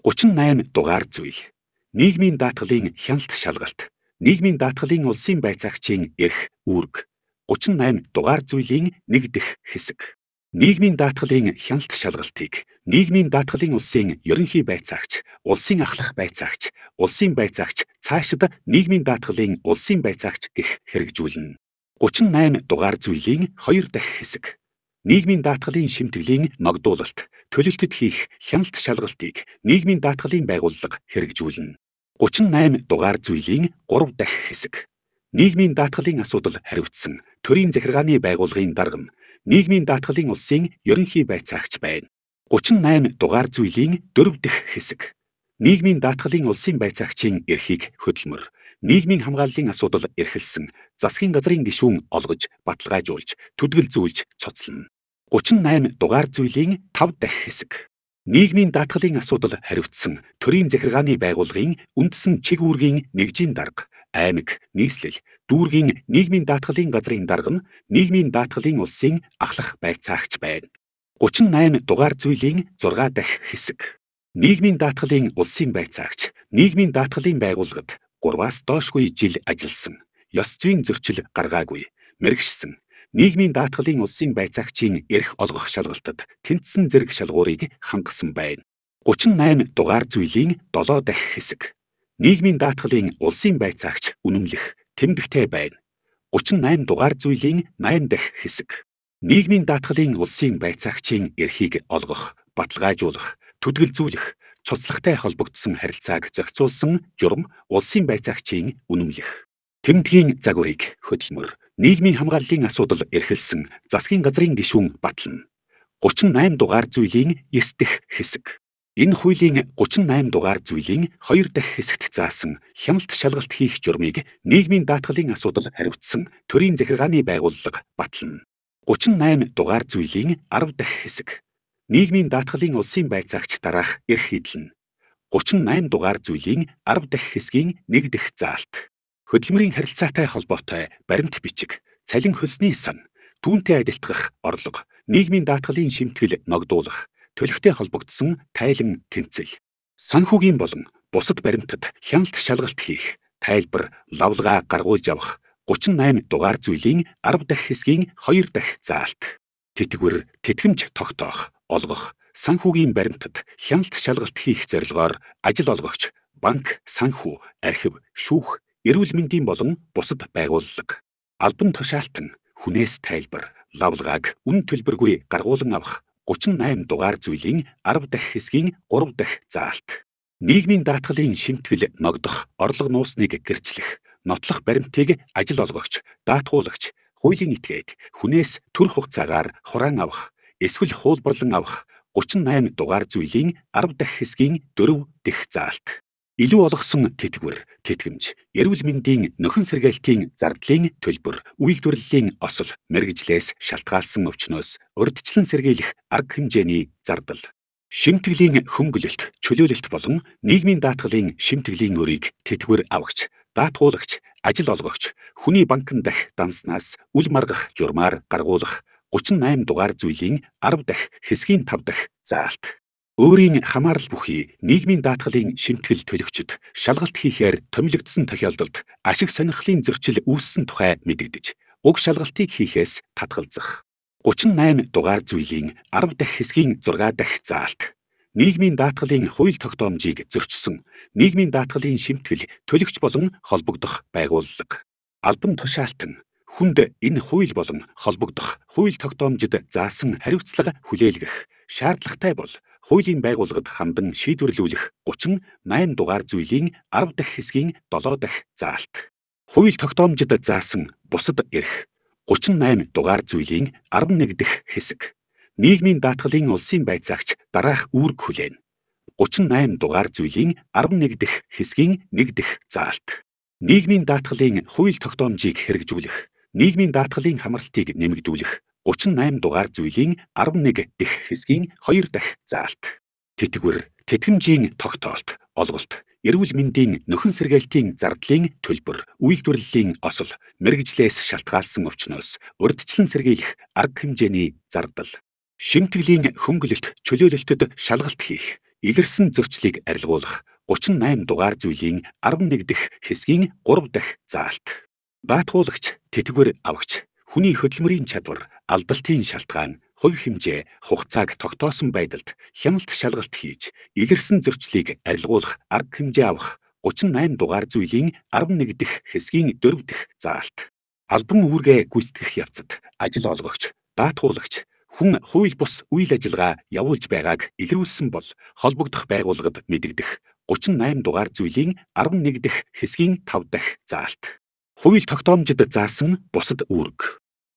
38 дугаар зүйл. Нийгмийн даатгалын хяналт шалгалт. Нийгмийн даатгалын улсын байцаагчийн эрх үүрэг. 38 дугаар зүйлийн 1 дэх хэсэг. Нийгмийн даатгалын хяналт шалгалтыг нийгмийн даатгалын улсын ерөнхий байцаагч, улсын ахлах байцаагч, улсын байцаагч цаашид нийгмийн даатгалын улсын байцаагч гэх хэрэгжүүлнэ. 38 дугаар зүйлийн 2 дахь хэсэг. Нийгмийн даатгалын шимтгэлийн ногдуулалт, төлөлтөд хийх хяналт шалгалтыг нийгмийн даатгалын байгууллага хэрэгжүүлнэ. 38 дугаар зүйлийн 3 дахь хэсэг. Нийгмийн даатгалын асуудал хариуцсан төрийн захиргааны байгууллагын дарга нь нийгмийн даатгалын улсын ерөнхий байцаагч байна. 38 дугаар зүйлийн 4 дахь хэсэг. Нийгмийн даатгалын улсын байцаагчийн эрхийг хөдөлмөр, нийгмийн хамгааллын асуудал эрхэлсэн засгийн газрын гишүүн олгож, баталгаажуулж, төдөлзүүлж цуцлана. 38 дугаар зүйлийн 5 дахь хэсэг. Нийгмийн даатгалын асуудал хариуцсан төрийн захиргааны байгууллагын үндэсэн чиг үүргийн нэгжийн дарга, аймаг, нийслэл, дүүргийн нийгмийн даатгалын газрын дарга нь нийгмийн даатгалын улсын ахлах байцаагч байна. 38 дугаар зүйлийн 6 дахь хэсэг. Нийгмийн даатгалын улсын байцаагч нийгмийн даатгалын байгууллагад 3-аас доошгүй жил ажилласан, ёс зүйн зөрчил гаргаагүй, мэргэшсэн нийгмийн даатгалын улсын байцаагчийн эрх олгох шалгалтад тэнцсэн зэрэг шалгуурыг хангасан байна. 38 дугаар зүйлийн 7 дахь хэсэг. Нийгмийн даатгалын улсын байцаагч үнэмлэх, тэмдэгтэй байна. 38 дугаар зүйлийн 8 дахь хэсэг. Нийгмийн даатгалын улсын байцаагчийн эрхийг олгох, баталгаажуулах, төдөлзүүлэх, цуцлахтай холбогдсон харилцааг зохицуулсан журам улсын байцаагчийн үнэмлэх. Тэмдгийн загварыг хөдөлмөр, нийгмийн хамгааллын асуудал эрхэлсэн засгийн газрын гишүүн батлана. 38 дугаар зүйлийн 9 дэх хэсэг. Энэ хуулийн 38 дугаар зүйлийн 2 дахь хэсэгт заасан хяналт шалгалт хийх журмыг нийгмийн даатгалын асуудал хариуцсан төрийн захиргааны байгууллага батлана. 38 дугаар зүйлийн 10 дахь хэсэг. Нийгмийн даатгалын улсын байцаагч дараах эрх хэдлэн. 38 дугаар зүйлийн 10 дахь хэсгийн 1 дэх заалт. Хөдөлмөрийн харилцаатай холбоотой баримт бичиг, цалин хөлсний сан, түүнтэй адилтгах орлого, нийгмийн даатгалын шимтгэл ногдуулах, төлөвтэй холбогдсон тайлан тэнцэл, санхүүгийн болон бусад баримтад хяналт шалгалт хийх, тайлбар, лавлгаа гаргуулж авах 38 дугаар зүйлийн 10 дахь хэсгийн 2 дахь заалт. Тэтгэвэр, тэтгэмж тогтоох, олгох, санхүүгийн баримтад хяналт шалгалт хийх зорилгоор ажил олгогч, банк, санхүү, архив, шүүх, эрүүл мэндийн болон бусад байгууллага. Албан тушаалтан, хүнээс тайлбар, лавлгааг үн төлбөргүй гаргуулan авах 38 дугаар зүйлийн 10 дахь хэсгийн 3 дахь заалт. Нийгмийн даатгалын шимтгэл ногдох, орлого нуусныг гэрчлэх, нотлох баримтыг ажил олгогч, даатгуулагч, хуулийн этгээд хүнээс төр хугацаагаар хураан авах, эсвэл хуулбарлан авах 38 дугаар зүйлийн 10 дахь хэсгийн 4 дэх заалт. Илүү олгосон тэтгэвэр, тэтгэмж, эрүүл мэндийн нөхөн сэргээлтийн зардлын төлбөр, үйлдвэрлэлийн осол, мэргэжлээс шалтгаалсан өвчнөөс урьдчилан сэргийлэх арга хэмжээний зардал. Шимтгэлийн хөнгөлөлт, чөлөөлөлт болон нийгмийн даатгалын шимтгэлийн өрийг тэтгэвэр авагч, даатгуулагч, ажил олгогч, хүний банкн дахь данснаас үл маргах журмаар гаргуулах 38 дугаар зүйлийн 10 дахь хэсгийн 5 дахь заалт. Өөрийн хамаарал бүхий нийгмийн даатгалын шимтгэл төлөгчд шалгалт хийхээр томилогдсон тохиолдолд ашиг сонирхлын зөрчил үүссэн тухай мэдэгдэж, уг шалгалтыг хийхээс татгалзах. 38 дугаар зүйлийн 10 дахь хэсгийн 6 дахь заалт. Нийгмийн даатгалын хууль тогтоомжийг зөрчсөн нийгмийн даатгалын шимтгэл төлөгч болон холбогдох байгууллага. Албан тушаалтан хүнд энэ хууль болон холбогдох хууль тогтоомжид заасан хариуцлага хүлээлгэх шаардлагатай бол хуулийн байгууллагад хандан шийдвэрлүүлэх 38 дугаар зүйлийн 10 дахь хэсгийн 7 дахь заалт. Хууль тогтоомжид заасан бусад эрх 38 дугаар зүйлийн 11 дэх хэсэг. Нийгмийн даатгалын улсын байцаагч дараах үүрэг хүлээн. 38 дугаар зүйлийн 11 дэх хэсгийн 1 дэх заалт. Нийгмийн даатгалын хууль тогтоомжийг хэрэгжүүлэх, нийгмийн даатгалын хамралтыг нэмэгдүүлэх 38 дугаар зүйлийн 11 дэх хэсгийн 2 дахь заалт. Тэтгэвэр, тэтгэмжийн тогтоолт, олголт, эрүүл мэндийн нөхөн сэргээлтийн зардлын төлбөр, үйлдвэрлэлийн осол, мэргэжлээс шалтгаалсан өвчнөөс урьдчилан сэргийлэх арга хэмжээний зардал. Шимтгэлийн хөнгөлөлт, чөлөөлөлтөд шалгалт хийх, Илэрсэн зөрчлийг арилгуулах 38 дугаар зүйлийн 11 дахь хэсгийн 3 дахь заалт. Даатгуулагч, тэтгэвэр авагч, хүний хөдөлмөрийн чадвар, алдалтын шалтгаан, хувь хэмжээ, хугацааг тогтоосон байдалд хяналт шалгалт хийж, илэрсэн зөрчлийг арилгуулах арга хэмжээ авах 38 дугаар зүйлийн 11 дахь хэсгийн 4 дахь заалт. Албан үүргээ гүйцэтгэх явцад ажил олгогч, даатгуулагч хүн хууль бус үйл ажиллагаа явуулж байгааг илрүүлсэн бол холбогдох байгууллагад мэдэгдэх 38 дугаар зүйлийн 11 дахь хэсгийн 5 дахь заалт. Хууль тогтоомжид заасан бусад үүрэг.